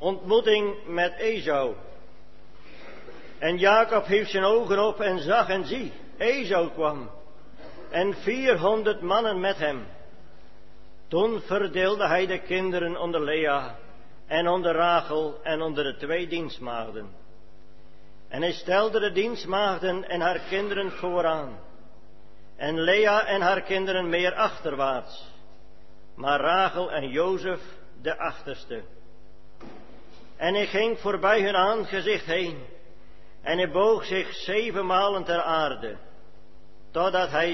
Ontmoeting met Esau. En Jacob hief zijn ogen op en zag en zie, Esau kwam. En 400 mannen met hem. Toen verdeelde hij de kinderen onder Lea en onder Rachel en onder de 2 dienstmaagden. En hij stelde de dienstmaagden en haar kinderen vooraan. En Lea en haar kinderen meer achterwaarts. Maar Rachel en Jozef de achterste. En hij ging voorbij hun aangezicht heen. En hij boog zich 7 malen ter aarde. Totdat hij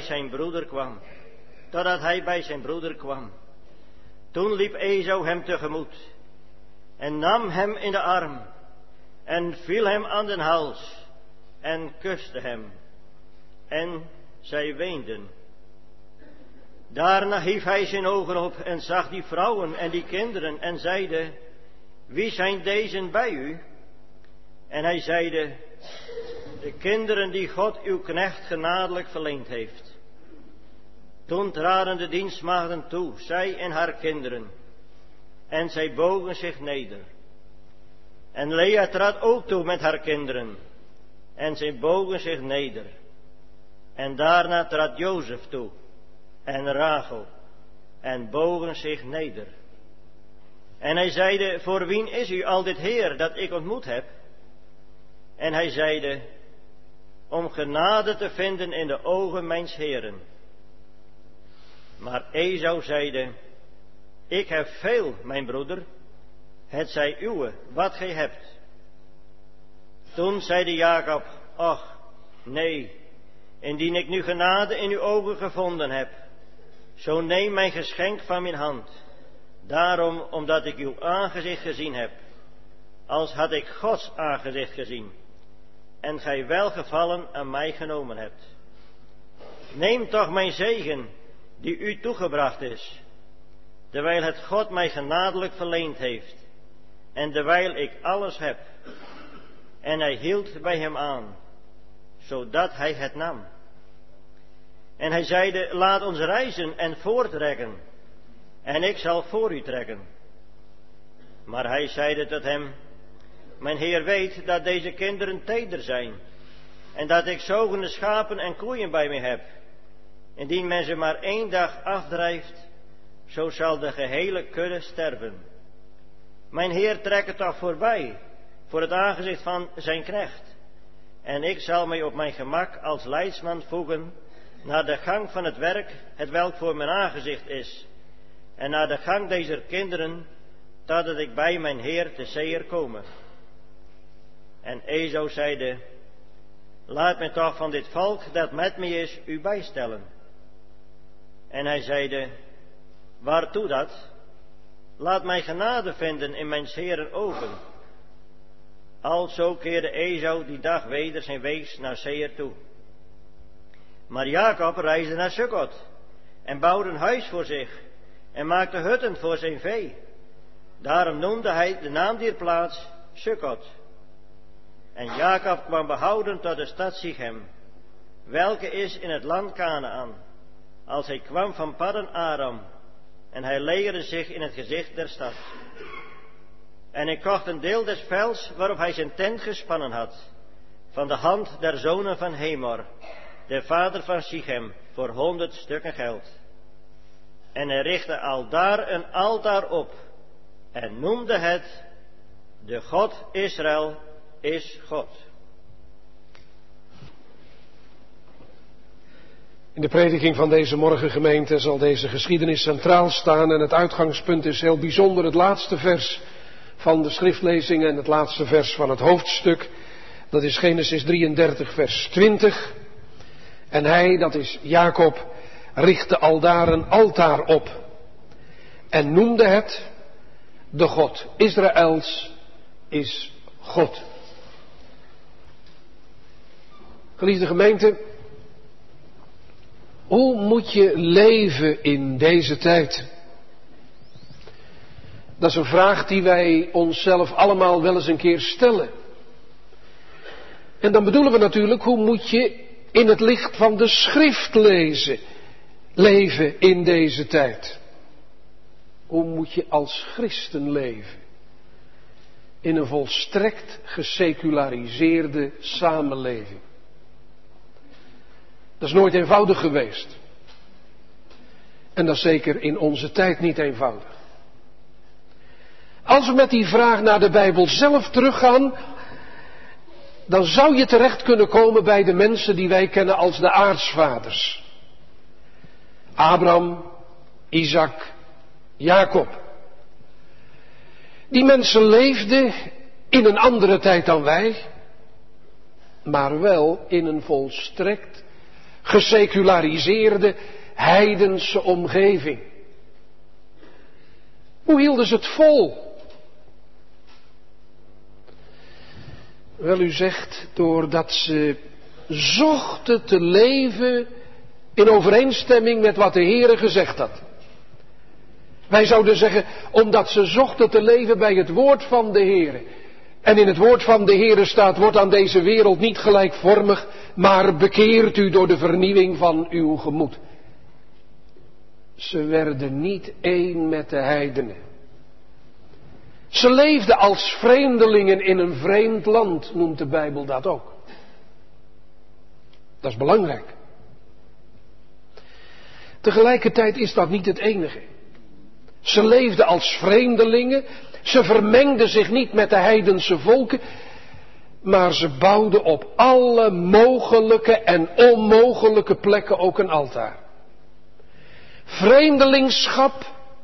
bij zijn broeder kwam. Toen liep Esau hem tegemoet. En nam hem in de arm. En viel hem aan den hals. En kuste hem. En zij weenden. Daarna hief hij zijn ogen op en zag die vrouwen en die kinderen en zeide: wie zijn deze bij u? En hij zeide: de kinderen die God uw knecht genadelijk verleend heeft. Toen traden de dienstmaagden toe, zij en haar kinderen, en zij bogen zich neder. En Lea trad ook toe met haar kinderen, en zij bogen zich neder. En daarna trad Jozef toe, en Rachel, en bogen zich neder. En hij zeide: voor wien is u al dit Heer dat ik ontmoet heb? En hij zeide: om genade te vinden in de ogen mijns Heeren. Maar Esau zeide: ik heb veel, mijn broeder, het zij uwe, wat gij hebt. Toen zeide Jacob: ach, nee, indien ik nu genade in uw ogen gevonden heb, zo neem mijn geschenk van mijn hand. Daarom, omdat ik uw aangezicht gezien heb, als had ik Gods aangezicht gezien, en gij welgevallen aan mij genomen hebt. Neem toch mijn zegen, die u toegebracht is, terwijl het God mij genadelijk verleend heeft, en terwijl ik alles heb. En hij hield bij hem aan, zodat hij het nam. En hij zeide: laat ons reizen en voorttrekken, en ik zal voor u trekken. Maar hij zeide tot hem: mijn Heer weet dat deze kinderen teder zijn, en dat ik zogende schapen en koeien bij mij heb. Indien men ze maar 1 dag afdrijft, zo zal de gehele kudde sterven. Mijn Heer trekt het toch voorbij, voor het aangezicht van zijn knecht. En ik zal mij op mijn gemak als leidsman voegen naar de gang van het werk, het welk voor mijn aangezicht is, en naar de gang deze kinderen, totdat ik bij mijn Heer te Seir komme. En Esau zeide: laat mij toch van dit volk dat met mij is u bijstellen. En hij zeide: waartoe dat? Laat mij genade vinden in mijn Heeren ogen. Alzo keerde Esau die dag weder zijn weegs naar Seir toe. Maar Jacob reisde naar Sukkot en bouwde een huis voor zich en maakte hutten voor zijn vee. Daarom noemde hij de naam dier plaats Sukkot. En Jacob kwam behouden tot de stad Sichem, welke is in het land Kanaan, als hij kwam van Paddan Aram, en hij legerde zich in het gezicht der stad. En hij kocht een deel des velds waarop hij zijn tent gespannen had, van de hand der zonen van Hemor, de vader van Sichem, voor 100 stukken geld. En hij richtte aldaar een altaar op, en noemde het: de God Israël is God. In de prediking van deze morgen, gemeente, zal deze geschiedenis centraal staan en het uitgangspunt is heel bijzonder het laatste vers van de schriftlezing en het laatste vers van het hoofdstuk. Dat is Genesis 33 vers 20. En hij, dat is Jacob, richtte aldaar een altaar op en noemde het: de God Israëls is God. Geliefde gemeente, hoe moet je leven in deze tijd? Dat is een vraag die wij onszelf allemaal wel eens een keer stellen. En dan bedoelen we natuurlijk, hoe moet je in het licht van de schrift leven in deze tijd? Hoe moet je als christen leven? in een volstrekt geseculariseerde samenleving. Dat is nooit eenvoudig geweest. En dat is zeker in onze tijd niet eenvoudig. Als we met die vraag naar de Bijbel zelf teruggaan, dan zou je terecht kunnen komen bij de mensen die wij kennen als de aartsvaders. Abraham, Isaac, Jacob. Die mensen leefden in een andere tijd dan wij, maar wel in een volstrekt geseculariseerde heidense omgeving. Hoe hielden ze het vol? Wel, u zegt, doordat ze zochten te leven in overeenstemming met wat de Heere gezegd had. Wij zouden zeggen, omdat ze zochten te leven bij het woord van de Heere. En in het woord van de Heere staat, wordt aan deze wereld niet gelijkvormig, maar bekeert u door de vernieuwing van uw gemoed. Ze werden niet één met de heidenen. Ze leefden als vreemdelingen in een vreemd land, noemt de Bijbel dat ook. Dat is belangrijk. Tegelijkertijd is dat niet het enige. Ze leefden als vreemdelingen, ze vermengden zich niet met de heidense volken, maar ze bouwden op alle mogelijke en onmogelijke plekken ook een altaar. Vreemdelingschap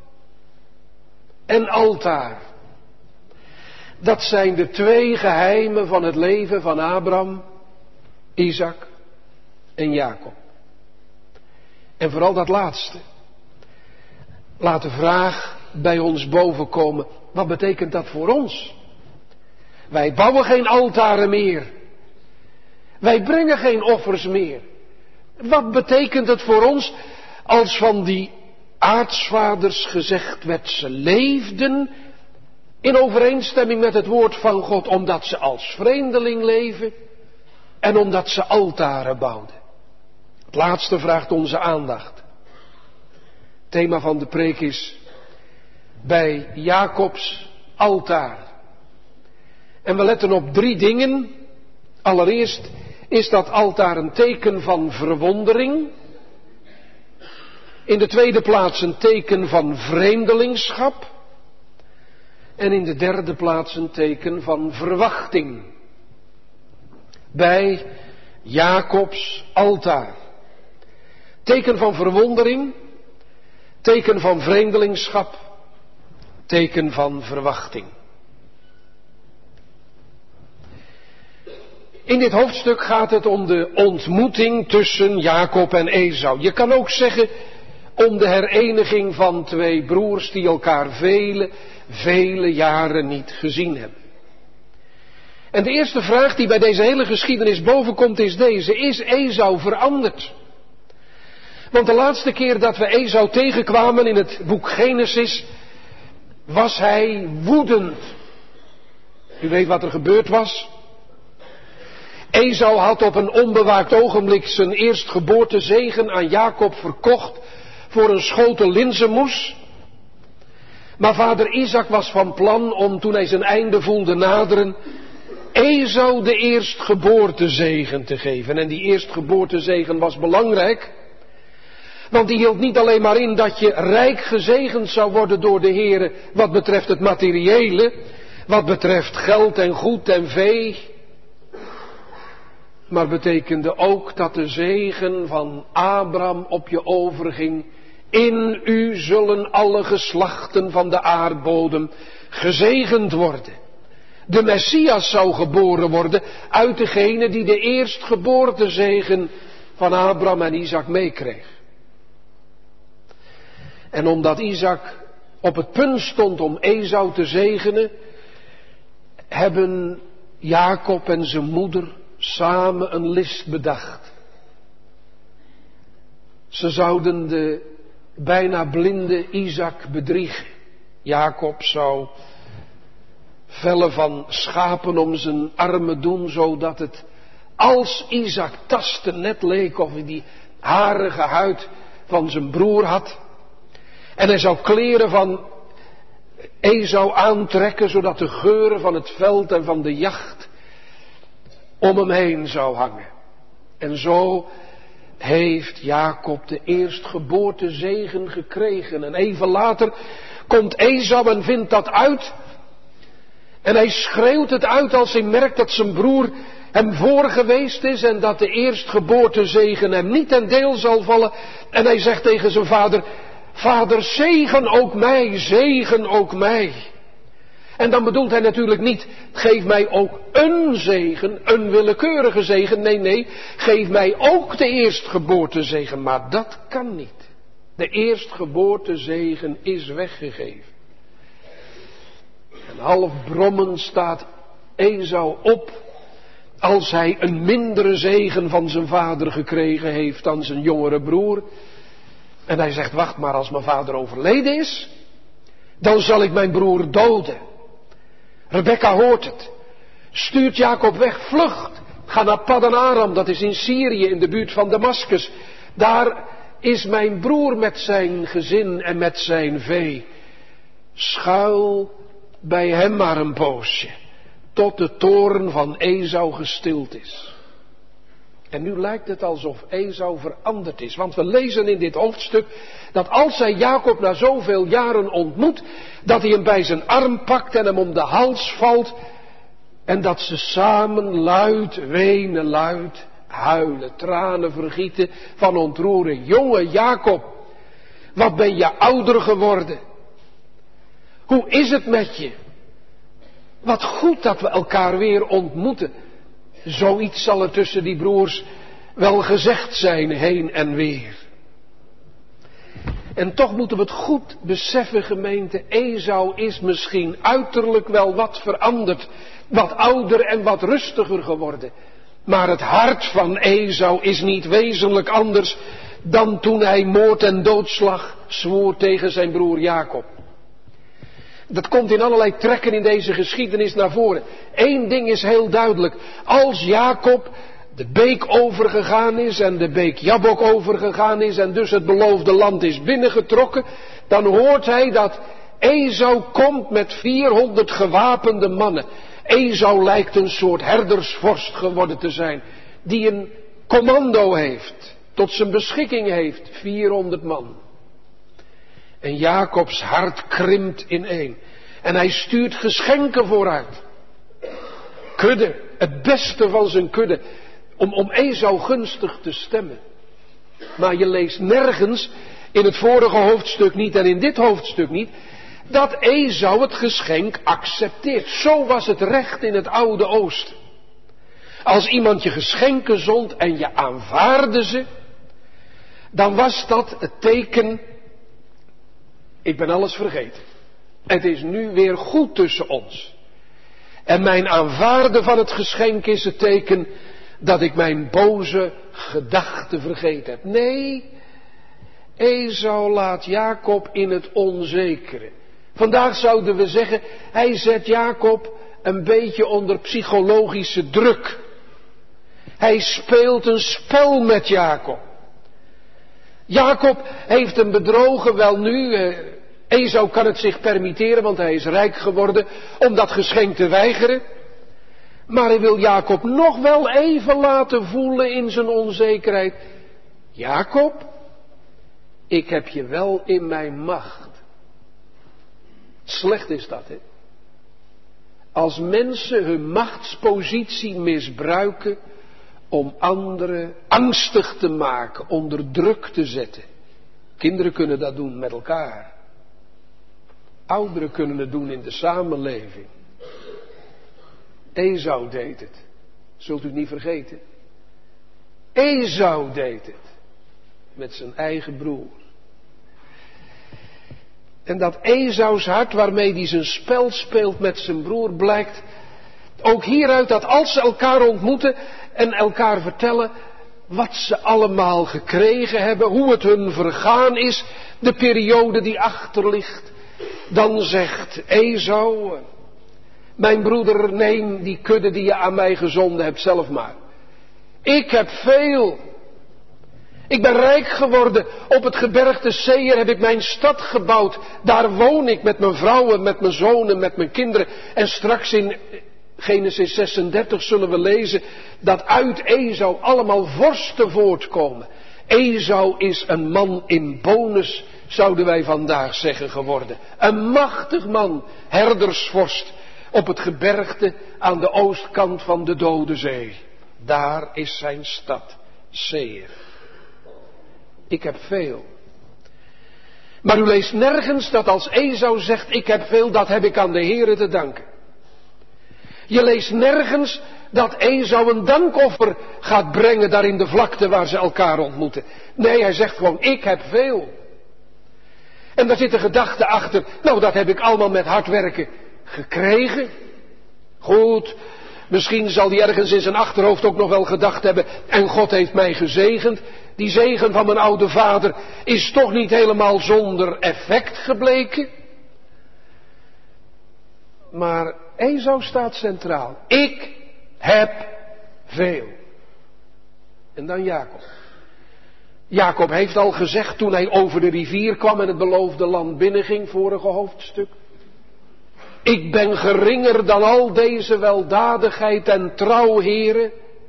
en altaar. Dat zijn de twee geheimen van het leven van Abraham, Isaac en Jacob. En vooral dat laatste. Laat de vraag bij ons bovenkomen, wat betekent dat voor ons? Wij bouwen geen altaren meer. Wij brengen geen offers meer. Wat betekent het voor ons als van die aartsvaders gezegd werd, ze leefden in overeenstemming met het woord van God, omdat ze als vreemdeling leven en omdat ze altaren bouwden. Het laatste vraagt onze aandacht. Het thema van de preek is bij Jacobs altaar. En we letten op 3 dingen. Allereerst is dat altaar een teken van verwondering. In de tweede plaats een teken van vreemdelingschap. En in de derde plaats een teken van verwachting. Bij Jacobs altaar. Teken van verwondering. Teken van vreemdelingschap. Teken van verwachting. In dit hoofdstuk gaat het om de ontmoeting tussen Jacob en Esau. Je kan ook zeggen om de hereniging van 2 broers die elkaar vele jaren niet gezien hebben. En de eerste vraag die bij deze hele geschiedenis bovenkomt is deze: is Esau veranderd? Want de laatste keer dat we Esau tegenkwamen in het boek Genesis, was hij woedend. U weet wat er gebeurd was. Esau had op een onbewaakt ogenblik zijn eerstgeboortezegen aan Jacob verkocht voor een schotel linzenmoes. Maar vader Isaac was van plan om, toen hij zijn einde voelde naderen, Esau de eerstgeboortezegen te geven. En die eerstgeboortezegen was belangrijk. Want die hield niet alleen maar in dat je rijk gezegend zou worden door de Heere wat betreft het materiële, wat betreft geld en goed en vee. Maar betekende ook dat de zegen van Abraham op je overging. In u zullen alle geslachten van de aardbodem gezegend worden. De Messias zou geboren worden uit degene die de eerstgeboortezegen van Abraham en Isaac meekreeg. En omdat Isaac op het punt stond om Esau te zegenen, hebben Jacob en zijn moeder samen een list bedacht. Ze zouden de bijna blinde Isaac bedriegen. Jacob zou vellen van schapen om zijn armen doen, zodat het, als Isaac tastte, net leek of hij die harige huid van zijn broer had. En hij zou kleren van Esau aantrekken, zodat de geuren van het veld en van de jacht om hem heen zou hangen. En zo heeft Jacob de eerstgeboortezegen gekregen. En even later komt Esau en vindt dat uit. En hij schreeuwt het uit als hij merkt dat zijn broer hem voor geweest is en dat de eerstgeboortezegen hem niet ten deel zal vallen. En hij zegt tegen zijn vader: Vader, zegen ook mij, zegen ook mij. En dan bedoelt hij natuurlijk niet, geef mij ook een zegen, een willekeurige zegen. Nee, geef mij ook de eerstgeboortezegen. Maar dat kan niet. De eerstgeboortezegen is weggegeven. En half brommend staat Esau op als hij een mindere zegen van zijn vader gekregen heeft dan zijn jongere broer. En hij zegt: wacht maar, als mijn vader overleden is, dan zal ik mijn broer doden. Rebekka hoort het. Stuurt Jacob weg, vlucht. Ga naar Paddan Aram, dat is in Syrië in de buurt van Damaskus. Daar is mijn broer met zijn gezin en met zijn vee. Schuil bij hem maar een poosje, tot de toorn van Esau gestild is. En nu lijkt het alsof Esau veranderd is. Want we lezen in dit hoofdstuk dat als hij Jacob na zoveel jaren ontmoet, dat hij hem bij zijn arm pakt en hem om de hals valt. En dat ze samen luid wenen, luid huilen, tranen vergieten van ontroering. Jonge Jacob, wat ben je ouder geworden? Hoe is het met je? Wat goed dat we elkaar weer ontmoeten. Zoiets zal er tussen die broers wel gezegd zijn, heen en weer. En toch moeten we het goed beseffen, gemeente. Esau is misschien uiterlijk wel wat veranderd. Wat ouder en wat rustiger geworden. Maar het hart van Esau is niet wezenlijk anders dan toen hij moord en doodslag zwoer tegen zijn broer Jacob. Dat komt in allerlei trekken in deze geschiedenis naar voren. Eén ding is heel duidelijk. Als Jacob de beek overgegaan is en de beek Jabok overgegaan is en dus het beloofde land is binnengetrokken, dan hoort hij dat Esau komt met 400 gewapende mannen. Esau lijkt een soort herdersvorst geworden te zijn, die een commando heeft, tot zijn beschikking heeft, 400 man. En Jacobs hart krimpt ineen. En hij stuurt geschenken vooruit. Kudde, het beste van zijn kudde, om Esau gunstig te stemmen. Maar je leest nergens, in het vorige hoofdstuk niet en in dit hoofdstuk niet, dat Esau het geschenk accepteert. Zo was het recht in het Oude Oosten. Als iemand je geschenken zond en je aanvaarde ze, dan was dat het teken: ik ben alles vergeten. Het is nu weer goed tussen ons. En mijn aanvaarden van het geschenk is het teken dat ik mijn boze gedachten vergeten heb. Nee, Esau laat Jacob in het onzekere. Vandaag zouden we zeggen, hij zet Jacob een beetje onder psychologische druk. Hij speelt een spel met Jacob. Jacob heeft hem bedrogen, wel nu, Esau kan het zich permitteren, want hij is rijk geworden, om dat geschenk te weigeren. Maar hij wil Jacob nog wel even laten voelen in zijn onzekerheid. Jacob, ik heb je wel in mijn macht. Slecht is dat, hè? Als mensen hun machtspositie misbruiken om anderen angstig te maken, onder druk te zetten. Kinderen kunnen dat doen met elkaar. Ouderen kunnen het doen in de samenleving. Esau deed het. Zult u het niet vergeten. Esau deed het. Met zijn eigen broer. En dat Esaus hart waarmee hij zijn spel speelt met zijn broer blijkt ook hieruit dat als ze elkaar ontmoeten en elkaar vertellen wat ze allemaal gekregen hebben, hoe het hun vergaan is, de periode die achter ligt, dan zegt Esau: mijn broeder, neem die kudde die je aan mij gezonden hebt zelf maar. Ik heb veel. Ik ben rijk geworden. Op het gebergte Seir heb ik mijn stad gebouwd. Daar woon ik met mijn vrouwen, met mijn zonen, met mijn kinderen. En straks in Genesis 36 zullen we lezen dat uit Esau allemaal vorsten voortkomen. Esau is een man in bonus, zouden wij vandaag zeggen, geworden. Een machtig man, herdersvorst, op het gebergte aan de oostkant van de Dode Zee. Daar is zijn stad, Seir. Ik heb veel. Maar u leest nergens dat als Esau zegt, ik heb veel, dat heb ik aan de Heere te danken. Je leest nergens dat Esau een dankoffer gaat brengen daar in de vlakte waar ze elkaar ontmoeten. Nee, hij zegt gewoon, ik heb veel. En daar zit een gedachte achter, nou dat heb ik allemaal met hard werken gekregen. Goed, misschien zal hij ergens in zijn achterhoofd ook nog wel gedacht hebben, en God heeft mij gezegend. Die zegen van mijn oude vader is toch niet helemaal zonder effect gebleken. Maar Esau staat centraal. Ik heb veel. En dan Jacob. Jacob heeft al gezegd toen hij over de rivier kwam en het beloofde land binnenging, vorige hoofdstuk. Ik ben geringer dan al deze weldadigheid en trouw, Heere.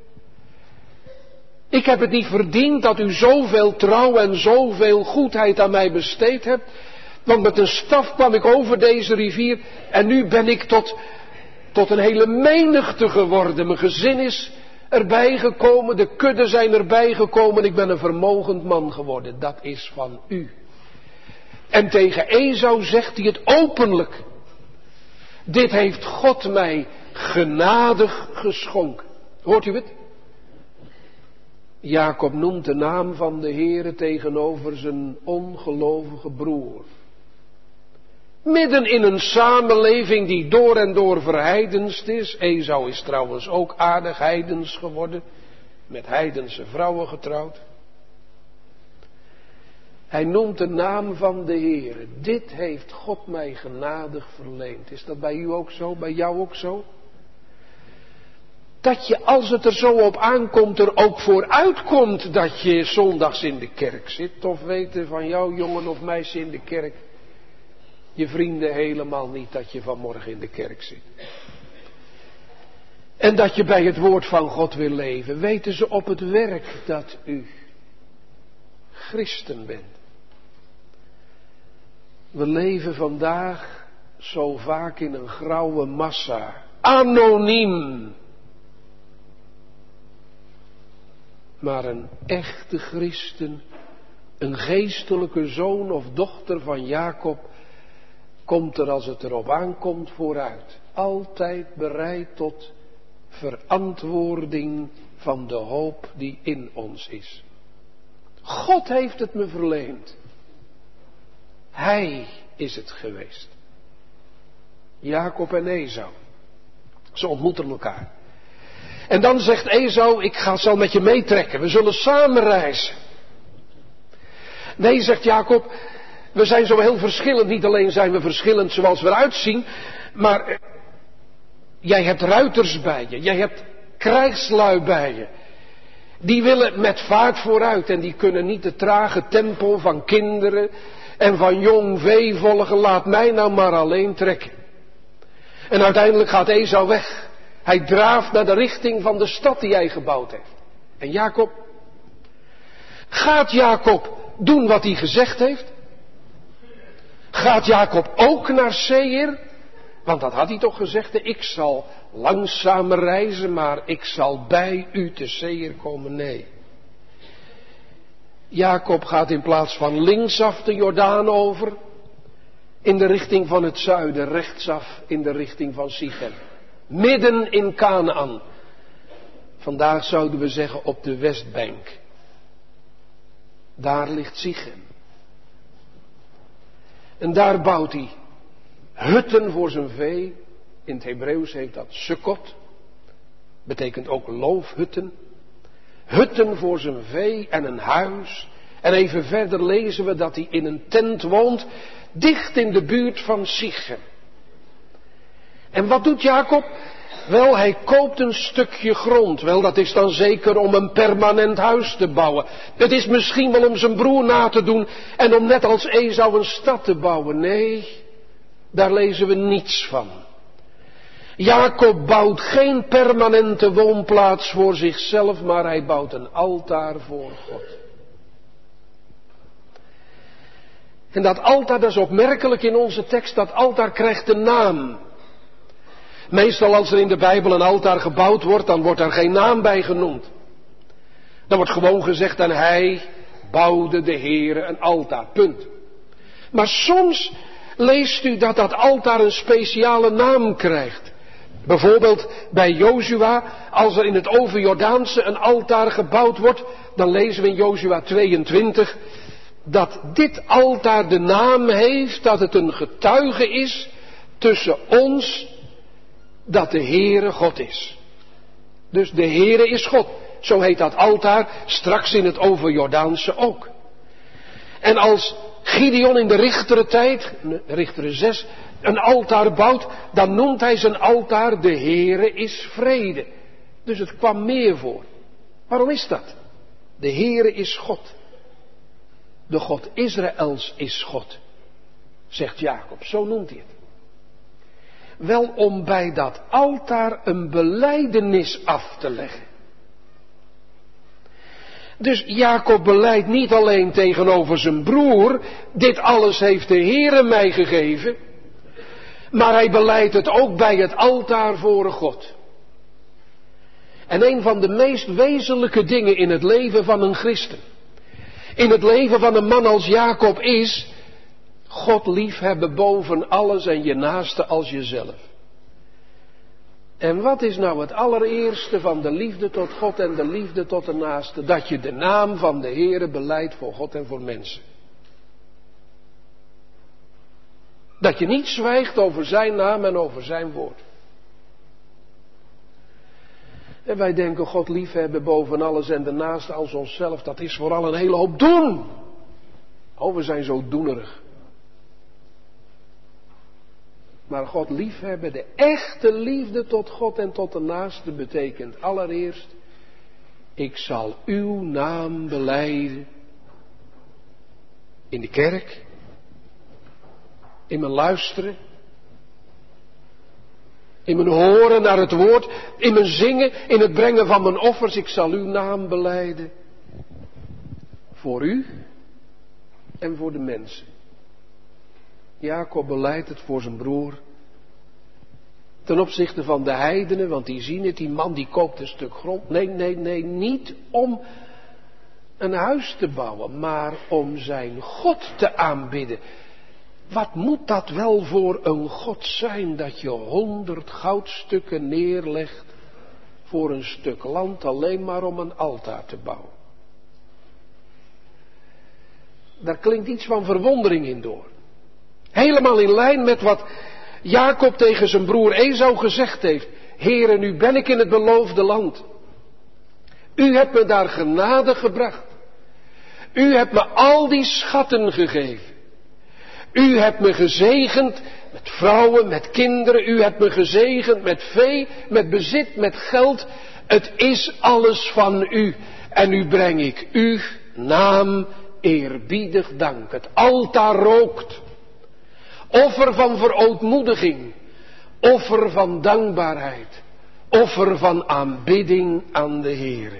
Ik heb het niet verdiend dat u zoveel trouw en zoveel goedheid aan mij besteed hebt. Want met een staf kwam ik over deze rivier en nu ben ik tot een hele menigte geworden. Mijn gezin is erbij gekomen, de kudden zijn erbij gekomen. Ik ben een vermogend man geworden. Dat is van u. En tegen Esau zegt hij het openlijk. Dit heeft God mij genadig geschonken. Hoort u het? Jacob noemt de naam van de Heere tegenover zijn ongelovige broer. Midden in een samenleving die door en door verheidenst is. Esau is trouwens ook aardig heidens geworden. Met heidense vrouwen getrouwd. Hij noemt de naam van de Heere. Dit heeft God mij genadig verleend. Is dat bij u ook zo? Bij jou ook zo? Dat je, als het er zo op aankomt, er ook voor uitkomt dat je zondags in de kerk zit. Of weten van jou, jongen of meisje in de kerk, je vrienden helemaal niet dat je vanmorgen in de kerk zit. En dat je bij het woord van God wil leven. Weten ze op het werk dat u christen bent. We leven vandaag zo vaak in een grauwe massa. Anoniem. Maar een echte christen, een geestelijke zoon of dochter van Jacob, komt er als het erop aankomt vooruit. Altijd bereid tot verantwoording van de hoop die in ons is. God heeft het me verleend. Hij is het geweest. Jacob en Esau. Ze ontmoeten elkaar. En dan zegt Esau, ik zal met je meetrekken. We zullen samen reizen. Nee, zegt Jacob, we zijn zo heel verschillend. Niet alleen zijn we verschillend zoals we eruit zien. Maar jij hebt ruiters bij je. Jij hebt krijgslui bij je. Die willen met vaart vooruit. En die kunnen niet de trage tempo van kinderen en van jong vee volgen. Laat mij nou maar alleen trekken. En uiteindelijk gaat Esau weg. Hij draaft naar de richting van de stad die hij gebouwd heeft. En Jacob? Gaat Jacob doen wat hij gezegd heeft? Gaat Jacob ook naar Seir? Want dat had hij toch gezegd, ik zal langzaam reizen, maar ik zal bij u te Seir komen. Nee. Jacob gaat in plaats van linksaf de Jordaan over, in de richting van het zuiden, rechtsaf in de richting van Sichem. Midden in Kanaan. Vandaag zouden we zeggen op de Westbank. Daar ligt Sichem. En daar bouwt hij hutten voor zijn vee. In het Hebreeuws heet dat Sukkot. Betekent ook loofhutten. Hutten voor zijn vee en een huis. En even verder lezen we dat hij in een tent woont. Dicht in de buurt van Sichem. En wat doet Jacob? Wel, hij koopt een stukje grond. Wel, dat is dan zeker om een permanent huis te bouwen. Het is misschien wel om zijn broer na te doen en om net als Esau een stad te bouwen. Nee, daar lezen we niets van. Jacob bouwt geen permanente woonplaats voor zichzelf, maar hij bouwt een altaar voor God. En dat altaar, dat is opmerkelijk in onze tekst, dat altaar krijgt een naam. Meestal als er in de Bijbel een altaar gebouwd wordt, dan wordt daar geen naam bij genoemd. Dan wordt gewoon gezegd, en hij bouwde de Heere een altaar, punt. Maar soms leest u dat dat altaar een speciale naam krijgt. Bijvoorbeeld bij Jozua, als er in het overjordaanse een altaar gebouwd wordt, dan lezen we in Jozua 22 dat dit altaar de naam heeft, dat het een getuige is tussen ons dat de Heere God is. Dus de Heere is God. Zo heet dat altaar straks in het overjordaanse ook. En als Gideon in de Richteren 6, een altaar bouwt, dan noemt hij zijn altaar de Heere is vrede. Dus het kwam meer voor. Waarom is dat? De Heere is God. De God Israëls is God, zegt Jacob, zo noemt hij het. Wel om bij dat altaar een belijdenis af te leggen. Dus Jacob belijdt niet alleen tegenover zijn broer, dit alles heeft de Heere mij gegeven, maar hij belijdt het ook bij het altaar voor God. En een van de meest wezenlijke dingen in het leven van een christen, in het leven van een man als Jacob is God liefhebben boven alles en je naaste als jezelf. En wat is nou het allereerste van de liefde tot God en de liefde tot de naaste? Dat je de naam van de Heere belijdt voor God en voor mensen. Dat je niet zwijgt over zijn naam en over zijn woord. En wij denken God liefhebben boven alles en de naaste als onszelf, dat is vooral een hele hoop doen. Oh, we zijn zo doenerig. Maar God liefhebben, de echte liefde tot God en tot de naaste betekent allereerst, ik zal uw naam belijden in de kerk, in mijn luisteren, in mijn horen naar het woord, in mijn zingen, in het brengen van mijn offers. Ik zal uw naam belijden voor u en voor de mensen. Jacob belijdt het voor zijn broer. Ten opzichte van de heidenen, want die zien het, die man die koopt een stuk grond. Nee, niet om een huis te bouwen, maar om zijn God te aanbidden. Wat moet dat wel voor een God zijn dat je 100 goudstukken neerlegt voor een stuk land alleen maar om een altaar te bouwen. Daar klinkt iets van verwondering in door. Helemaal in lijn met wat Jacob tegen zijn broer Esau gezegd heeft. Heere, nu ben ik in het beloofde land. U hebt me daar genade gebracht. U hebt me al die schatten gegeven. U hebt me gezegend met vrouwen, met kinderen. U hebt me gezegend met vee, met bezit, met geld. Het is alles van u. En nu breng ik uw naam eerbiedig dank. Het altaar rookt. Offer van verootmoediging. Offer van dankbaarheid. Offer van aanbidding aan de Heere.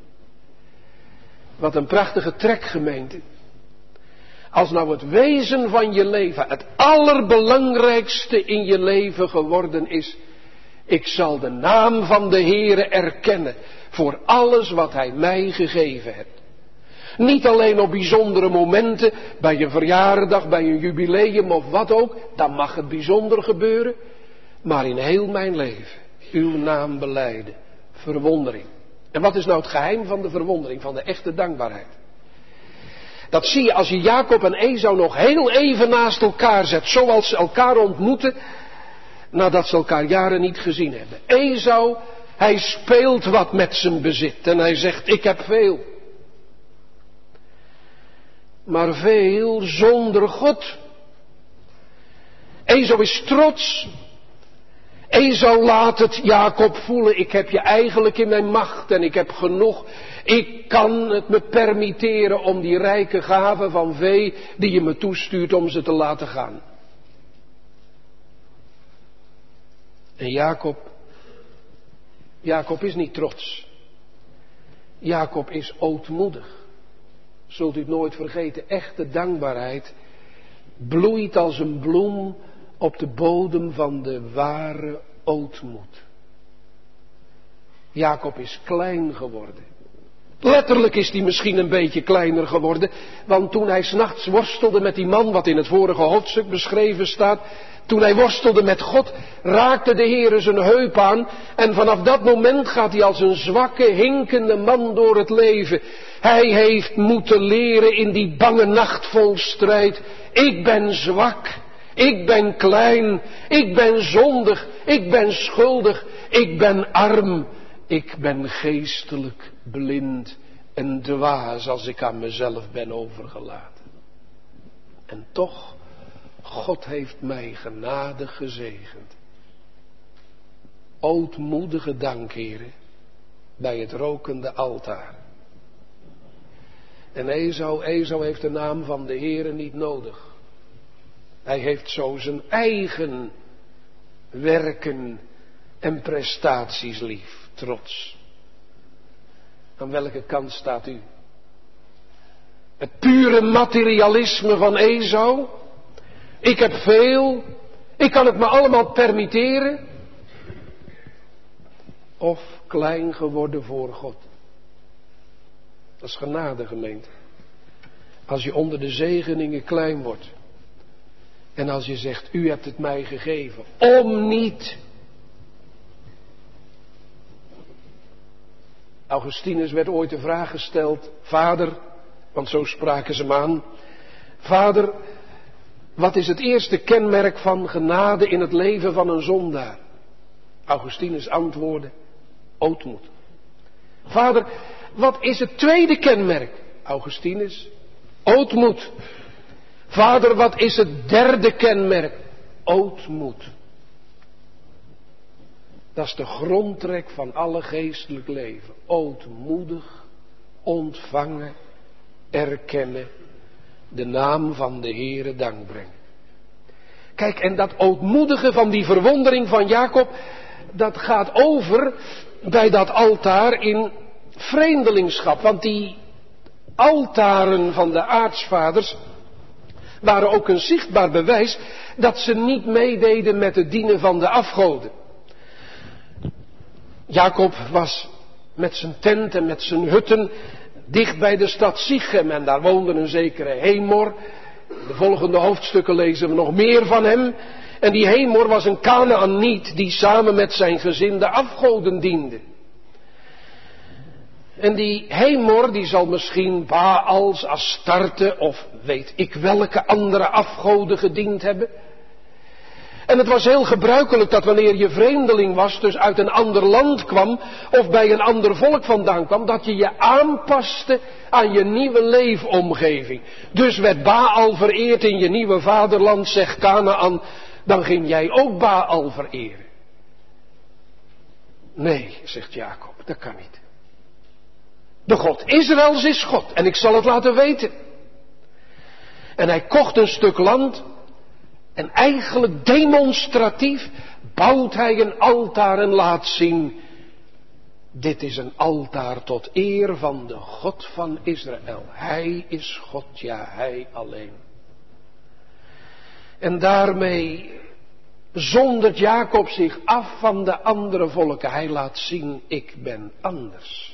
Wat een prachtige trek, gemeente. Als nou het wezen van je leven, het allerbelangrijkste in je leven geworden is, ik zal de naam van de Heere erkennen voor alles wat Hij mij gegeven heeft. Niet alleen op bijzondere momenten, bij een verjaardag, bij een jubileum of wat ook, dan mag het bijzonder gebeuren, maar in heel mijn leven, uw naam belijden, verwondering. En wat is nou het geheim van de verwondering, van de echte dankbaarheid? Dat zie je als je Jacob en Esau nog heel even naast elkaar zet, zoals ze elkaar ontmoeten, nadat ze elkaar jaren niet gezien hebben. Esau, hij speelt wat met zijn bezit en hij zegt, ik heb veel. Maar veel zonder God. Esau is trots. Esau laat het Jacob voelen, ik heb je eigenlijk in mijn macht en ik heb genoeg. Ik kan het me permitteren om die rijke gaven van vee die je me toestuurt om ze te laten gaan. En Jacob is niet trots. Jacob is ootmoedig. Zult u het nooit vergeten, echte dankbaarheid bloeit als een bloem op de bodem van de ware ootmoed. Jacob is klein geworden. Letterlijk is hij misschien een beetje kleiner geworden, want toen hij 's nachts worstelde met die man, wat in het vorige hoofdstuk beschreven staat, toen hij worstelde met God, raakte de Heere zijn heup aan en vanaf dat moment gaat hij als een zwakke, hinkende man door het leven. Hij heeft moeten leren in die bange nacht vol strijd, ik ben zwak, ik ben klein, ik ben zondig, ik ben schuldig, ik ben arm, ik ben geestelijk blind en dwaas als ik aan mezelf ben overgelaten. En toch, God heeft mij genadig gezegend. Ootmoedige dank, Heere, bij het rokende altaar. En Esau heeft de naam van de Heere niet nodig. Hij heeft zo zijn eigen werken en prestaties lief, trots. Aan welke kant staat u? Het pure materialisme van Esau? Ik heb veel, ik kan het me allemaal permitteren. Of klein geworden voor God. Dat is genade, gemeente. Als je onder de zegeningen klein wordt. En als je zegt, u hebt het mij gegeven. Om niet. Augustinus werd ooit de vraag gesteld. Vader, want zo spraken ze hem aan. Vader, wat is het eerste kenmerk van genade in het leven van een zondaar? Augustinus antwoordde, ootmoed. Vader, wat is het tweede kenmerk? Augustinus, ootmoed. Vader, wat is het derde kenmerk? Ootmoed. Dat is de grondtrek van alle geestelijk leven. Ootmoedig ontvangen, erkennen, de naam van de Heere dank brengen. Kijk, en dat ootmoedige van die verwondering van Jacob, dat gaat over bij dat altaar in vreemdelingschap. Want die altaren van de aartsvaders waren ook een zichtbaar bewijs dat ze niet meededen met het dienen van de afgoden. Jacob was met zijn tent en met zijn hutten dicht bij de stad Sichem en daar woonde een zekere Hemor. In de volgende hoofdstukken lezen we nog meer van hem. En die Hemor was een Kanaaniet die samen met zijn gezin de afgoden diende. En die Hemor die zal misschien Baals, Astarte of weet ik welke andere afgoden gediend hebben. En het was heel gebruikelijk dat wanneer je vreemdeling was, dus uit een ander land kwam of bij een ander volk vandaan kwam, dat je je aanpaste aan je nieuwe leefomgeving. Dus werd Baal vereerd in je nieuwe vaderland, zegt Kanaan, dan ging jij ook Baal vereren. Nee, zegt Jacob, dat kan niet. De God Israëls is God en ik zal het laten weten. En hij kocht een stuk land. En eigenlijk demonstratief bouwt hij een altaar en laat zien. Dit is een altaar tot eer van de God van Israël. Hij is God, ja, hij alleen. En daarmee zondert Jacob zich af van de andere volken. Hij laat zien, ik ben anders.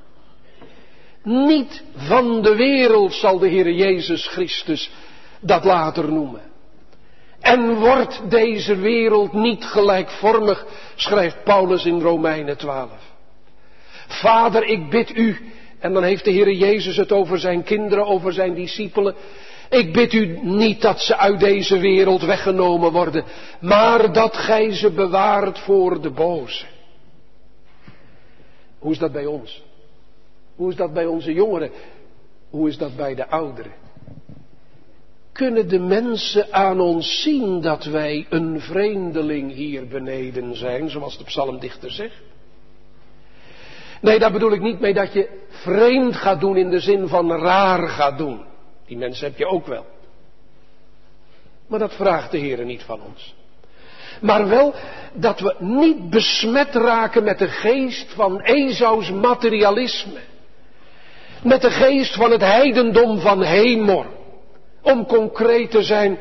Niet van de wereld zal de Heer Jezus Christus dat later noemen. En wordt deze wereld niet gelijkvormig, schrijft Paulus in Romeinen 12. Vader, ik bid u, en dan heeft de Heer Jezus het over zijn kinderen, over zijn discipelen. Ik bid u niet dat ze uit deze wereld weggenomen worden, maar dat gij ze bewaart voor de boze. Hoe is dat bij ons? Hoe is dat bij onze jongeren? Hoe is dat bij de ouderen? kunnen de mensen aan ons zien dat wij een vreemdeling hier beneden zijn, zoals de psalmdichter zegt? Nee, daar bedoel ik niet mee dat je vreemd gaat doen in de zin van raar gaat doen. Die mensen heb je ook wel. Maar dat vraagt de Heer niet van ons. Maar wel dat we niet besmet raken met de geest van Esaus materialisme. Met de geest van het heidendom van Hemor. Om concreet te zijn,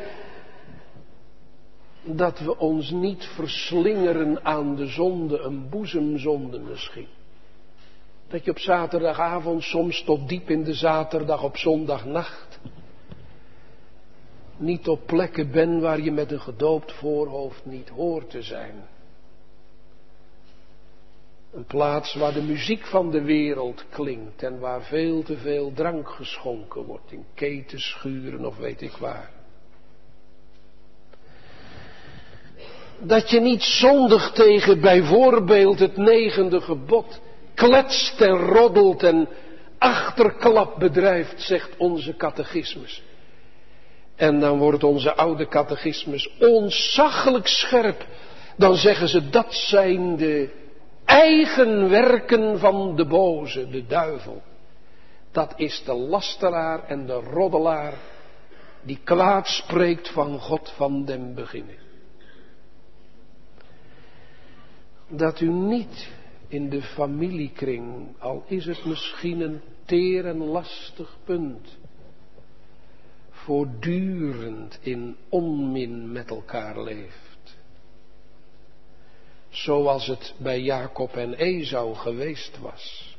dat we ons niet verslingeren aan de zonde, een boezemzonde misschien. Dat je op zaterdagavond soms tot diep in de zaterdag op zondagnacht niet op plekken bent waar je met een gedoopt voorhoofd niet hoort te zijn. Een plaats waar de muziek van de wereld klinkt en waar veel te veel drank geschonken wordt in ketenschuren of weet ik waar. Dat je niet zondigt tegen bijvoorbeeld het 9e gebod, kletst en roddelt en achterklap bedrijft, zegt onze catechismus. En dan wordt onze oude catechismus ontzaglijk scherp. Dan zeggen ze, dat zijn de eigen werken van de boze, de duivel. Dat is de lasteraar en de roddelaar die kwaad spreekt van God van den beginnen. Dat u niet in de familiekring, al is het misschien een teer en lastig punt, voortdurend in onmin met elkaar leeft. Zoals het bij Jacob en Esau geweest was.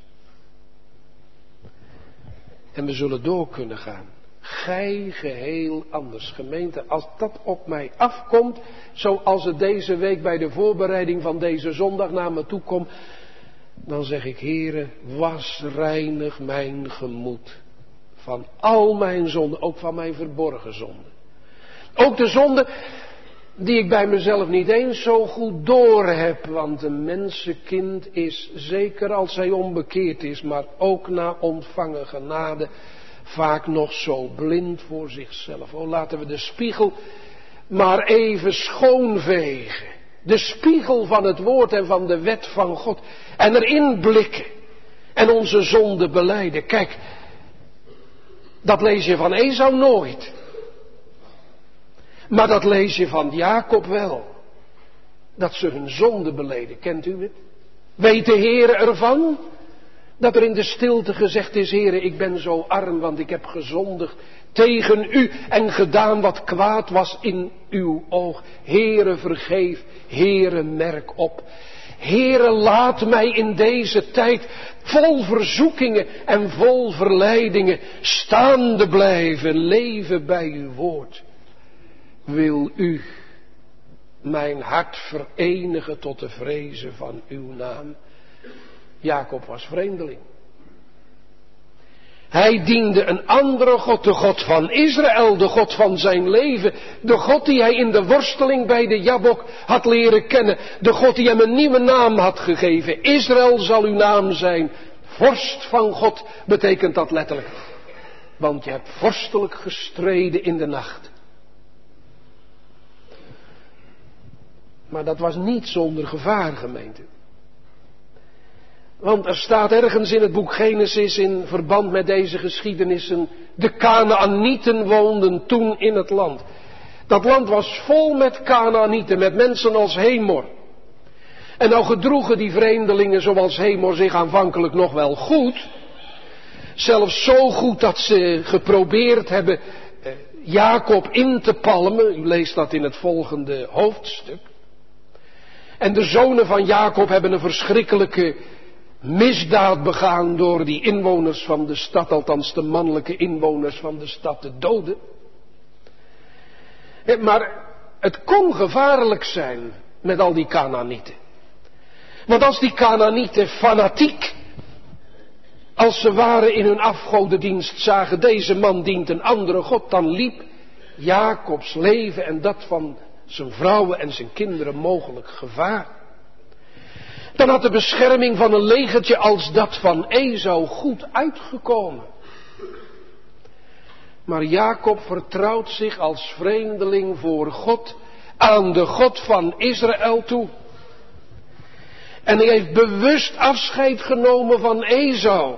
En we zullen door kunnen gaan. Gij geheel anders, gemeente, als dat op mij afkomt, zoals het deze week bij de voorbereiding van deze zondag naar me toe komt, dan zeg ik, Heere, was reinig mijn gemoed van al mijn zonden, ook van mijn verborgen zonden. Ook de zonden die ik bij mezelf niet eens zo goed doorheb, want een mensenkind is, zeker als hij onbekeerd is, maar ook na ontvangen genade, vaak nog zo blind voor zichzelf. Oh, laten we de spiegel maar even schoonvegen. De spiegel van het woord en van de wet van God. En erin blikken. En onze zonde belijden. Kijk, dat lees je van Esau nooit. Maar dat lees je van Jacob wel. Dat ze hun zonde beleden. Kent u het? Weet de Heer ervan? Dat er in de stilte gezegd is, Heere, ik ben zo arm, want ik heb gezondigd tegen u en gedaan wat kwaad was in uw oog. Heere, vergeef, Heere, merk op. Heere, laat mij in deze tijd vol verzoekingen en vol verleidingen staande blijven, leven bij uw woord. Wil u mijn hart verenigen tot de vrezen van uw naam? Jacob was vreemdeling. Hij diende een andere God, de God van Israël, de God van zijn leven. De God die hij in de worsteling bij de Jabok had leren kennen. De God die hem een nieuwe naam had gegeven. Israël zal uw naam zijn. Vorst van God betekent dat letterlijk. Want je hebt vorstelijk gestreden in de nacht. Maar dat was niet zonder gevaar, gemeente. Want er staat ergens in het boek Genesis in verband met deze geschiedenissen, de Kanaanieten woonden toen in het land. Dat land was vol met Kanaanieten, met mensen als Hemor. En nou gedroegen die vreemdelingen zoals Hemor zich aanvankelijk nog wel goed. Zelfs zo goed dat ze geprobeerd hebben Jacob in te palmen. U leest dat in het volgende hoofdstuk. En de zonen van Jacob hebben een verschrikkelijke misdaad begaan door die inwoners van de stad, althans de mannelijke inwoners van de stad, te doden. Maar het kon gevaarlijk zijn met al die Kanaanieten. Want als die Kanaanieten fanatiek, als ze waren in hun afgodendienst, zagen deze man dient een andere God, dan liep Jacobs leven en dat van zijn vrouwen en zijn kinderen mogelijk gevaar. Dan had de bescherming van een legertje als dat van Esau goed uitgekomen. Maar Jacob vertrouwt zich als vreemdeling voor God aan de God van Israël toe. En hij heeft bewust afscheid genomen van Esau.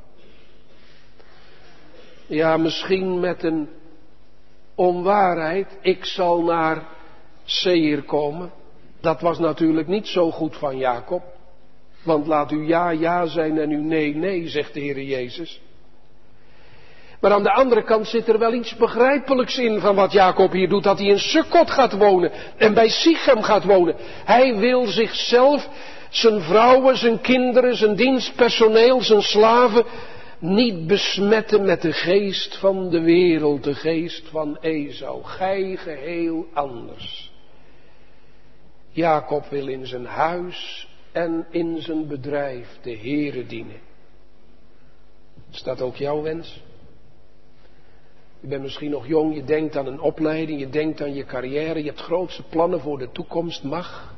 Ja, misschien met een onwaarheid. Ik zal naar Seir komen. Dat was natuurlijk niet zo goed van Jacob. Want laat uw ja, ja zijn en uw nee, nee, zegt de Heer Jezus. Maar aan de andere kant zit er wel iets begrijpelijks in van wat Jacob hier doet. Dat hij in Sukkot gaat wonen en bij Sichem gaat wonen. Hij wil zichzelf, zijn vrouwen, zijn kinderen, zijn dienstpersoneel, zijn slaven niet besmetten met de geest van de wereld, de geest van Esau. Gij geheel anders. Jacob wil in zijn huis en in zijn bedrijf de Heere dienen. Is dat ook jouw wens? Je bent misschien nog jong, je denkt aan een opleiding, je denkt aan je carrière, je hebt grootse plannen voor de toekomst, mag.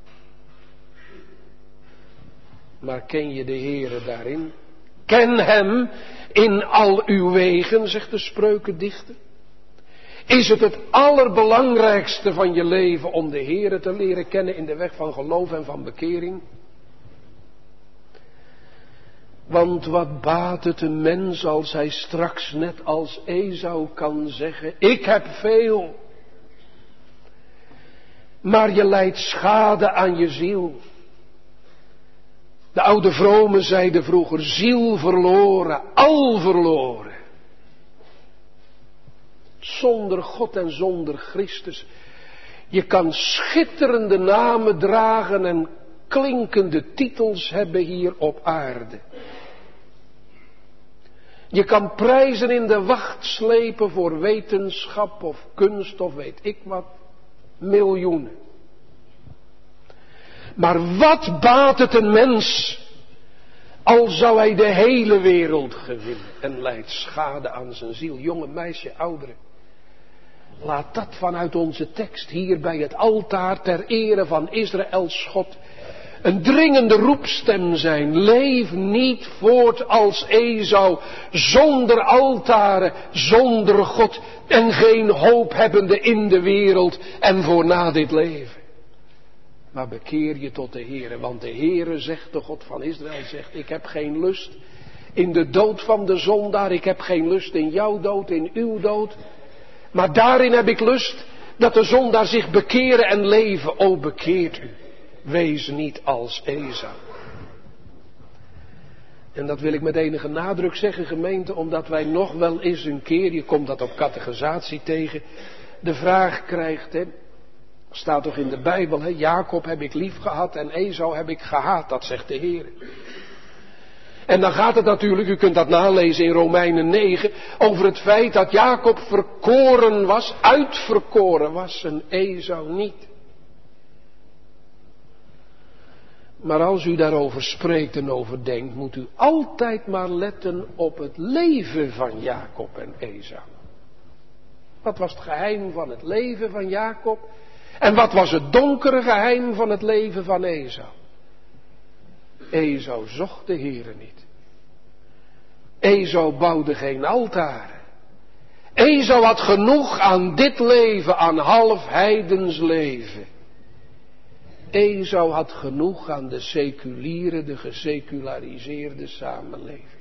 Maar ken je de Heere daarin? Ken hem in al uw wegen, zegt de spreukendichter. Is het allerbelangrijkste van je leven om de Heere te leren kennen in de weg van geloof en van bekering? Want wat baat het een mens als hij straks net als Esau kan zeggen, ik heb veel. Maar je lijdt schade aan je ziel. De oude vromen zeiden vroeger, ziel verloren, al verloren. Zonder God en zonder Christus. Je kan schitterende namen dragen en klinkende titels hebben hier op aarde. Je kan prijzen in de wacht slepen voor wetenschap of kunst of weet ik wat. Miljoenen. Maar wat baat het een mens al zou hij de hele wereld gewinnen en lijdt schade aan zijn ziel. Jonge meisje, ouderen. Laat dat vanuit onze tekst hier bij het altaar ter ere van Israëls God een dringende roepstem zijn. Leef niet voort als Esau, zonder altaren, zonder God en geen hoop hebbende in de wereld en voor na dit leven. Maar bekeer je tot de Heere, want de Heere zegt, de God van Israël zegt, ik heb geen lust in de dood van de zondaar, ik heb geen lust in jouw dood, in uw dood. Maar daarin heb ik lust dat de zondaar zich bekeren en leven. O, bekeert u. Wees niet als Esau. En dat wil ik met enige nadruk zeggen, gemeente, omdat wij nog wel eens een keer, je komt dat op catechisatie tegen, de vraag krijgt, hè, staat toch in de Bijbel, hè, Jacob heb ik lief gehad en Esau heb ik gehaat, dat zegt de Heer. En dan gaat het natuurlijk, u kunt dat nalezen in Romeinen 9, over het feit dat Jacob verkoren was, uitverkoren was en Esau niet. Maar als u daarover spreekt en over denkt, moet u altijd maar letten op het leven van Jacob en Esau. Wat was het geheim van het leven van Jacob? En wat was het donkere geheim van het leven van Esau? Esau zocht de Heere niet. Esau bouwde geen altaren. Esau had genoeg aan dit leven, aan half heidens leven. Esau had genoeg aan de seculiere, de geseculariseerde samenleving.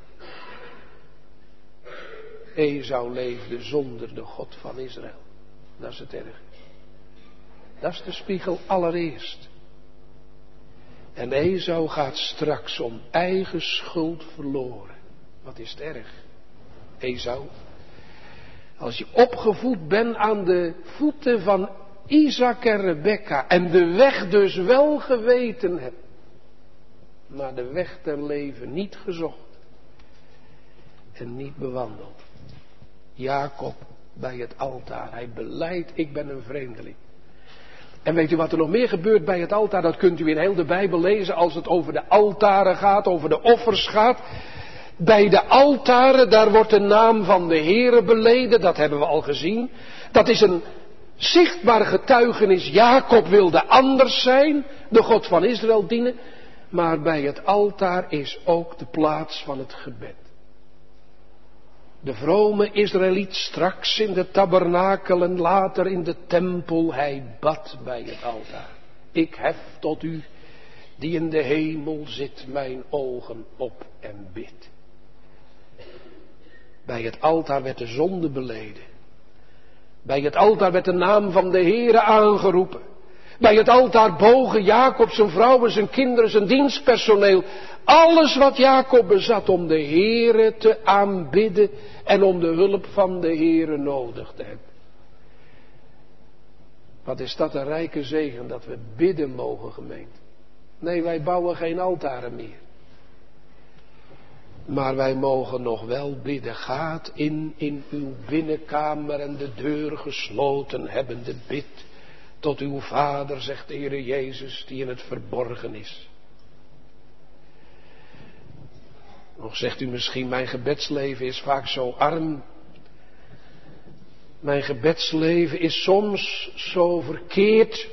Esau leefde zonder de God van Israël. Dat is het erg. Dat is de spiegel allereerst. En Esau gaat straks om eigen schuld verloren. Wat is het erg? Esau. Als je opgevoed bent aan de voeten van Isaac en Rebekka en de weg dus wel geweten hebt, maar de weg ter leven niet gezocht en niet bewandeld. Jacob bij het altaar, hij belijdt, ik ben een vreemdeling. En weet u wat er nog meer gebeurt bij het altaar? Dat kunt u in heel de Bijbel lezen als het over de altaren gaat, over de offers gaat. Bij de altaren, daar wordt de naam van de Heere beleden, dat hebben we al gezien. Dat is een zichtbaar getuigenis. Jacob wilde anders zijn, de God van Israël dienen. Maar bij het altaar is ook de plaats van het gebed. De vrome Israëliet straks in de tabernakel en later in de tempel, hij bad bij het altaar. Ik hef tot u, die in de hemel zit, mijn ogen op en bid. Bij het altaar werd de zonde beleden. Bij het altaar werd de naam van de Heere aangeroepen. Bij het altaar bogen Jacob, zijn vrouwen, zijn kinderen, zijn dienstpersoneel. Alles wat Jacob bezat om de Heere te aanbidden en om de hulp van de Heere nodig te hebben. Wat is dat een rijke zegen dat we bidden mogen, gemeente. Nee, wij bouwen geen altaren meer. Maar wij mogen nog wel bidden. Gaat in uw binnenkamer en de deur gesloten hebbende bid tot uw Vader, zegt de Heere Jezus, die in het verborgen is. Nog zegt u misschien, mijn gebedsleven is vaak zo arm. Mijn gebedsleven is soms zo verkeerd.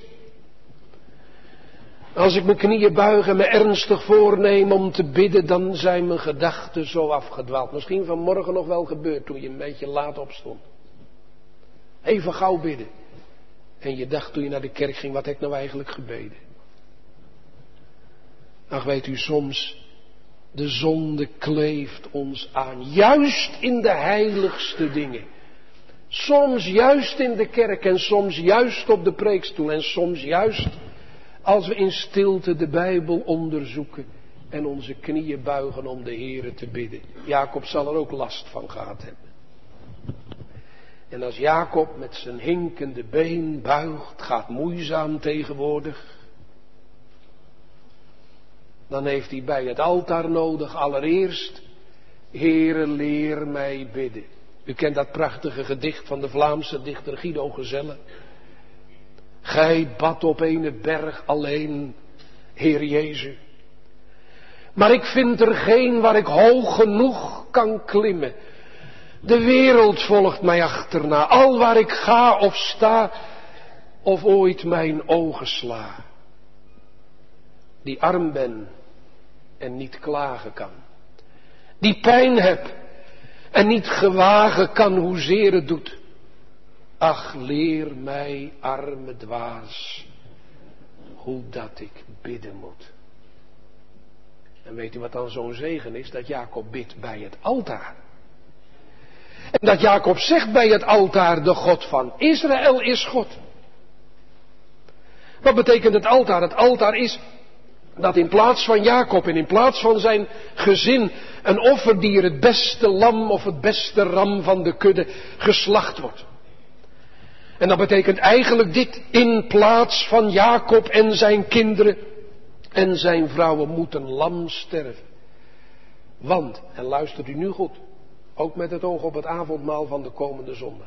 Als ik mijn knieën buig en me ernstig voorneem om te bidden, dan zijn mijn gedachten zo afgedwaald. Misschien vanmorgen nog wel gebeurd toen je een beetje laat opstond. Even gauw bidden. En je dacht toen je naar de kerk ging, wat heb ik nou eigenlijk gebeden? Ach, weet u, soms, de zonde kleeft ons aan. Juist in de heiligste dingen. Soms juist in de kerk en soms juist op de preekstoel en soms juist als we in stilte de Bijbel onderzoeken en onze knieën buigen om de Heere te bidden. Jacob zal er ook last van gehad hebben. En als Jacob met zijn hinkende been buigt, gaat moeizaam tegenwoordig, dan heeft hij bij het altaar nodig allereerst, Heere, leer mij bidden. U kent dat prachtige gedicht van de Vlaamse dichter Guido Gezelle. Gij bad op ene berg alleen, Heer Jezus. Maar ik vind er geen waar ik hoog genoeg kan klimmen. De wereld volgt mij achterna, al waar ik ga of sta, of ooit mijn ogen sla. Die arm ben en niet klagen kan. Die pijn heb en niet gewagen kan hoezeer het doet. Ach, leer mij, arme dwaas, hoe dat ik bidden moet. En weet u wat dan zo'n zegen is? Dat Jacob bidt bij het altaar. En dat Jacob zegt bij het altaar, de God van Israël is God. Wat betekent het altaar? Het altaar is dat in plaats van Jacob en in plaats van zijn gezin een offerdier, het beste lam of het beste ram van de kudde, geslacht wordt. En dat betekent eigenlijk dit: in plaats van Jacob en zijn kinderen en zijn vrouwen moet een lam sterven. Want, en luistert u nu goed, ook met het oog op het avondmaal van de komende zondag.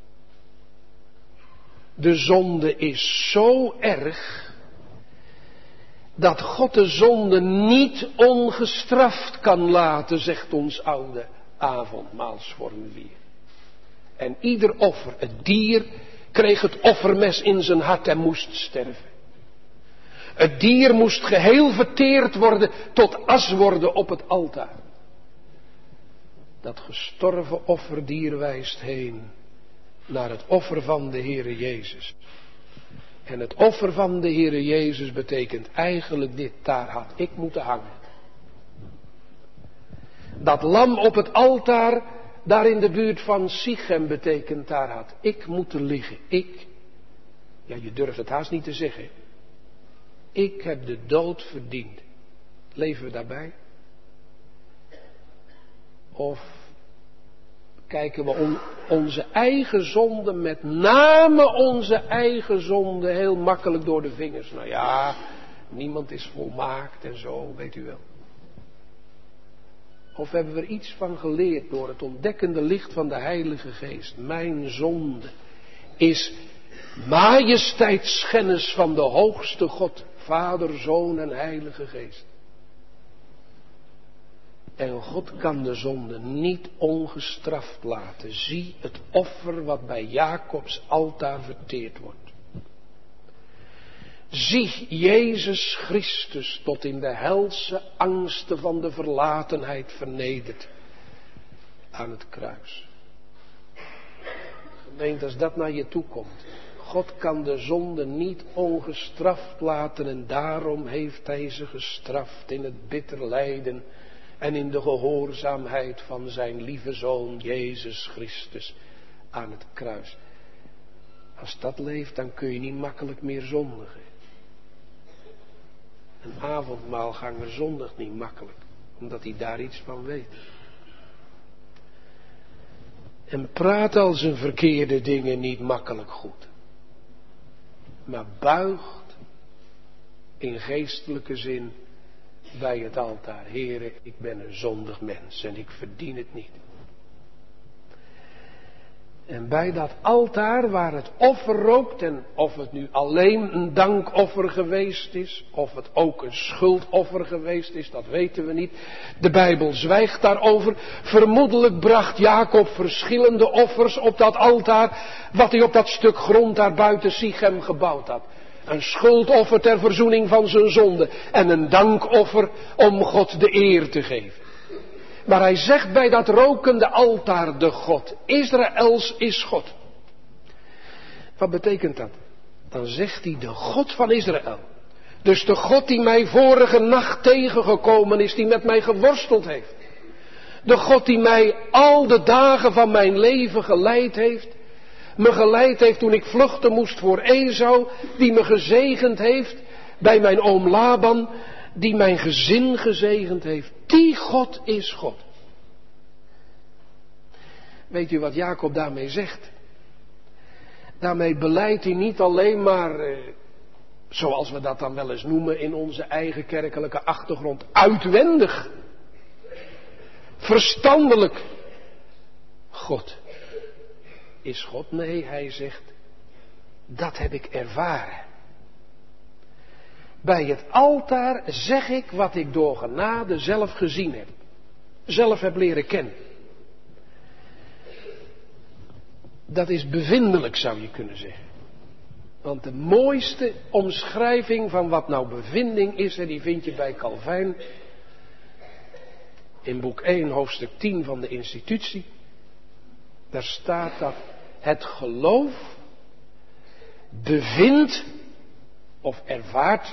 De zonde is zo erg dat God de zonde niet ongestraft kan laten, zegt ons oude avondmaalsformulier. En ieder offer, het dier, kreeg het offermes in zijn hart en moest sterven. Het dier moest geheel verteerd worden, tot as worden op het altaar. Dat gestorven offerdier wijst heen naar het offer van de Heere Jezus. En het offer van de Heere Jezus betekent eigenlijk dit: daar had ik moeten hangen. Dat lam op het altaar, daar in de buurt van Sichem, betekent daar had ik moeten liggen. Ik, ja, je durft het haast niet te zeggen. Ik heb de dood verdiend. Leven we daarbij? Of kijken we onze eigen zonde, met name onze eigen zonde, heel makkelijk door de vingers? Nou ja, niemand is volmaakt en zo, weet u wel. Of hebben we er iets van geleerd door het ontdekkende licht van de Heilige Geest? Mijn zonde is majesteitsschennis van de hoogste God, Vader, Zoon en Heilige Geest. En God kan de zonde niet ongestraft laten. Zie het offer wat bij Jacobs altaar verteerd wordt. Zie Jezus Christus tot in de helse angsten van de verlatenheid vernederd. aan het kruis. Gemeente, als dat naar je toe komt. God kan de zonde niet ongestraft laten en daarom heeft hij ze gestraft in het bitter lijden en in de gehoorzaamheid van zijn lieve Zoon Jezus Christus aan het kruis. Als dat leeft, dan kun je niet makkelijk meer zondigen. Een avondmaalganger zondigt niet makkelijk, omdat hij daar iets van weet. En praat al zijn verkeerde dingen niet makkelijk goed. Maar buigt in geestelijke zin bij het altaar. Heere, ik ben een zondig mens en ik verdien het niet. En bij dat altaar waar het offer rookt, en of het nu alleen een dankoffer geweest is, of het ook een schuldoffer geweest is, dat weten we niet. De Bijbel zwijgt daarover. Vermoedelijk bracht Jacob verschillende offers op dat altaar, wat hij op dat stuk grond daar buiten Sichem gebouwd had. Een schuldoffer ter verzoening van zijn zonde en een dankoffer om God de eer te geven. Maar hij zegt bij dat rokende altaar, de God Israëls is God. Wat betekent dat? Dan zegt hij de God van Israël. Dus de God die mij vorige nacht tegengekomen is, die met mij geworsteld heeft. De God die mij al de dagen van mijn leven geleid heeft. Me geleid heeft toen ik vluchten moest voor Esau. Die me gezegend heeft bij mijn oom Laban. Die mijn gezin gezegend heeft. Die God is God. Weet u wat Jacob daarmee zegt? Daarmee belijdt hij niet alleen maar, zoals we dat dan wel eens noemen in onze eigen kerkelijke achtergrond, uitwendig, verstandelijk. God is God. Nee, hij zegt, dat heb ik ervaren. Bij het altaar zeg ik wat ik door genade zelf gezien heb. Zelf heb leren kennen. Dat is bevindelijk, zou je kunnen zeggen. Want de mooiste omschrijving van wat nou bevinding is, en die vind je bij Calvijn in boek 1, hoofdstuk 10 van de institutie. Daar staat dat het geloof bevindt of ervaart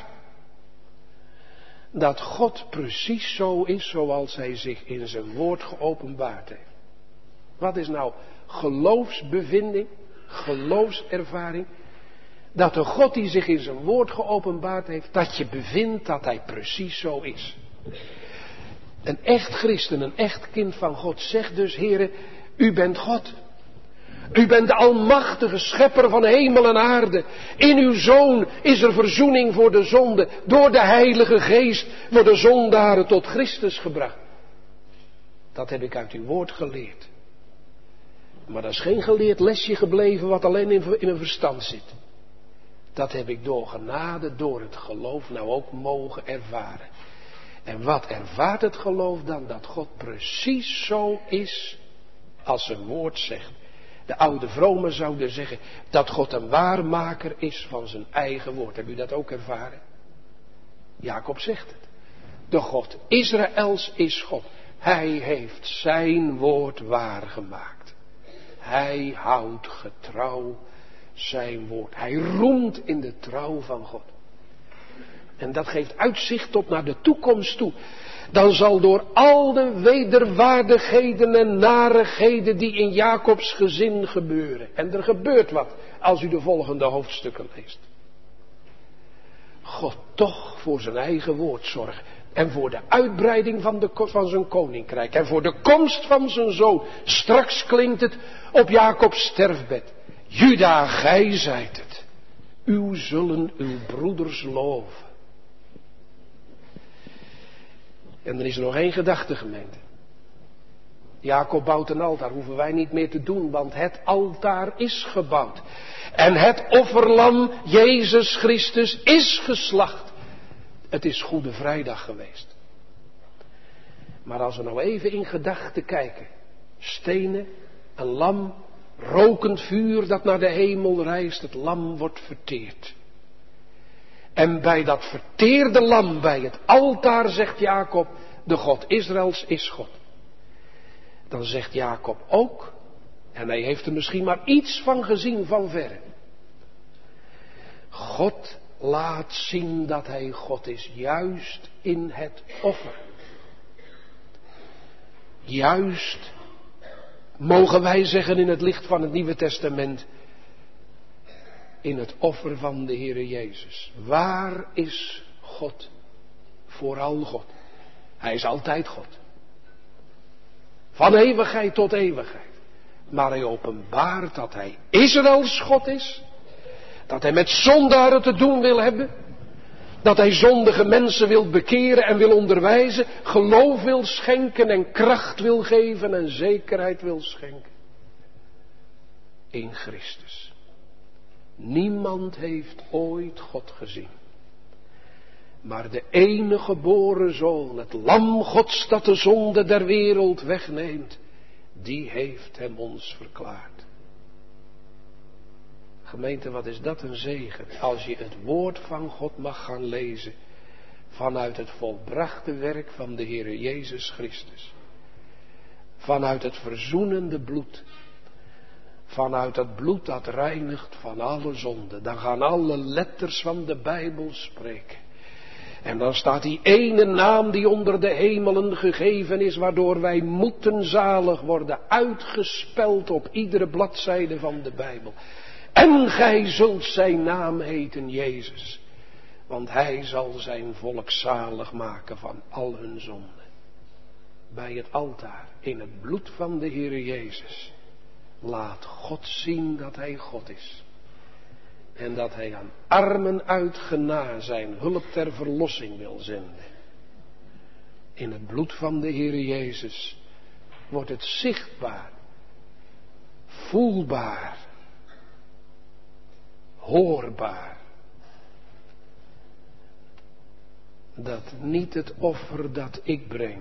dat God precies zo is zoals hij zich in zijn woord geopenbaard heeft. Wat is nou geloofsbevinding, geloofservaring? Dat de God die zich in zijn woord geopenbaard heeft, dat je bevindt dat hij precies zo is. Een echt christen, een echt kind van God zegt dus, Heere, u bent God. U bent de almachtige schepper van hemel en aarde. In uw Zoon is er verzoening voor de zonde. Door de Heilige Geest worden zondaren tot Christus gebracht. Dat heb ik uit uw woord geleerd. Maar dat is geen geleerd lesje gebleven wat alleen in mijn verstand zit. Dat heb ik door genade, door het geloof nou ook mogen ervaren. En wat ervaart het geloof dan? Dat God precies zo is als zijn woord zegt. De oude vromen zouden zeggen dat God een waarmaker is van zijn eigen woord. Heb u dat ook ervaren? Jacob zegt het. De God Israëls is God. Hij heeft zijn woord waargemaakt. Hij houdt getrouw zijn woord. Hij roemt in de trouw van God. En dat geeft uitzicht tot naar de toekomst toe. Dan zal door al de wederwaardigheden en narigheden die in Jacobs gezin gebeuren. En er gebeurt wat als u de volgende hoofdstukken leest. God toch voor zijn eigen woord zorgen. En voor de uitbreiding van zijn koninkrijk. En voor de komst van zijn zoon. Straks klinkt het op Jacobs sterfbed. Juda, gij zijt het. U zullen uw broeders loven. En er is er nog één gedachte, gemeente. Jacob bouwt een altaar, hoeven wij niet meer te doen, want het altaar is gebouwd. En het offerlam, Jezus Christus, is geslacht. Het is Goede Vrijdag geweest. Maar als we nou even in gedachten kijken. Stenen, een lam, rokend vuur dat naar de hemel reist, het lam wordt verteerd. En bij dat verteerde lam, bij het altaar, zegt Jacob, de God Israëls is God. Dan zegt Jacob ook, en hij heeft er misschien maar iets van gezien van verre. God laat zien dat hij God is, juist in het offer. Juist, mogen wij zeggen in het licht van het Nieuwe Testament, in het offer van de Heere Jezus. Waar is God? Vooral God. Hij is altijd God. Van eeuwigheid tot eeuwigheid. Maar hij openbaart dat hij Israëls God is. Dat hij met zondaren te doen wil hebben. Dat hij zondige mensen wil bekeren en wil onderwijzen. Geloof wil schenken en kracht wil geven en zekerheid wil schenken. In Christus. Niemand heeft ooit God gezien. Maar de enige geboren Zoon, het lam Gods dat de zonde der wereld wegneemt, die heeft hem ons verklaard. Gemeente, wat is dat een zegen, als je het woord van God mag gaan lezen, vanuit het volbrachte werk van de Heere Jezus Christus. Vanuit het verzoenende bloed. Vanuit het bloed dat reinigt van alle zonde. Dan gaan alle letters van de Bijbel spreken. En dan staat die ene naam die onder de hemelen gegeven is, waardoor wij moeten zalig worden, uitgespeld op iedere bladzijde van de Bijbel. En gij zult zijn naam heten Jezus, want hij zal zijn volk zalig maken van al hun zonden. Bij het altaar, in het bloed van de Heere Jezus, laat God zien dat hij God is. En dat hij aan armen uit genade zijn hulp ter verlossing wil zenden. In het bloed van de Heere Jezus wordt het zichtbaar, voelbaar, hoorbaar. Dat niet het offer dat ik breng.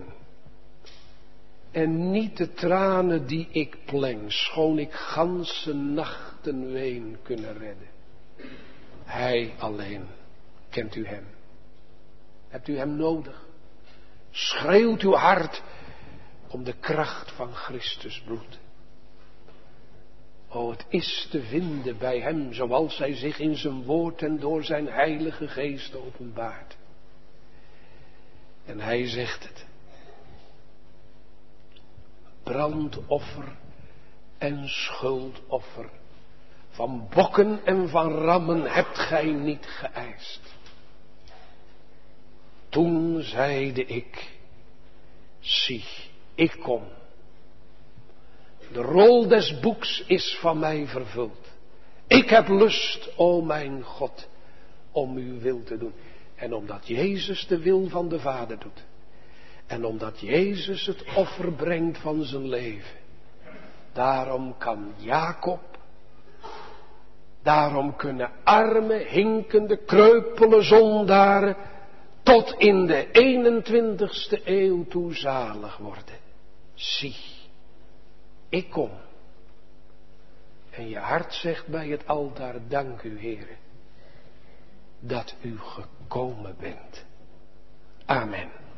En niet de tranen die ik pleng, schoon ik ganse nachten ween kunnen redden. Hij alleen. Kent u hem? Hebt u hem nodig? Schreeuwt uw hart om de kracht van Christus bloed. O, het is te vinden bij hem zoals hij zich in zijn woord en door zijn heilige geest openbaart. En hij zegt het. Brandoffer en schuldoffer. Van bokken en van rammen hebt gij niet geëist. Toen zeide ik, zie, ik kom. De rol des boeks is van mij vervuld. Ik heb lust, o mijn God, om uw wil te doen. En omdat Jezus de wil van de Vader doet. En omdat Jezus het offer brengt van zijn leven. Daarom kan Jacob. Daarom kunnen arme, hinkende, kreupele zondaren tot in de 21ste eeuw toe zalig worden. Zie, ik kom. En je hart zegt bij het altaar, dank u Heere, dat u gekomen bent. Amen.